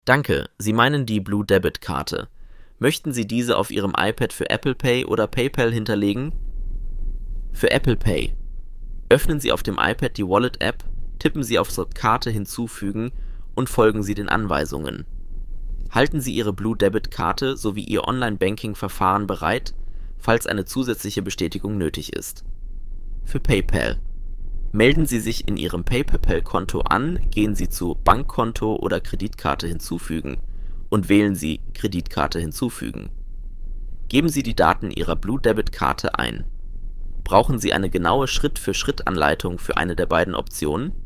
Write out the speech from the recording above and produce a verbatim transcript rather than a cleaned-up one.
Danke, Sie meinen die Blue Debit Karte. Möchten Sie diese auf Ihrem iPad für Apple Pay oder PayPal hinterlegen? Für Apple Pay. Öffnen Sie auf dem iPad die Wallet-App, tippen Sie auf Karte hinzufügen und folgen Sie den Anweisungen. Halten Sie Ihre Blue Debit Karte sowie Ihr Online-Banking-Verfahren bereit, falls eine zusätzliche Bestätigung nötig ist. Für PayPal. Melden Sie sich in Ihrem PayPal-Konto an, gehen Sie zu Bankkonto oder Kreditkarte hinzufügen und wählen Sie Kreditkarte hinzufügen. Geben Sie die Daten Ihrer Blue Debit Karte ein. Brauchen Sie eine genaue Schritt-für-Schritt-Anleitung für eine der beiden Optionen?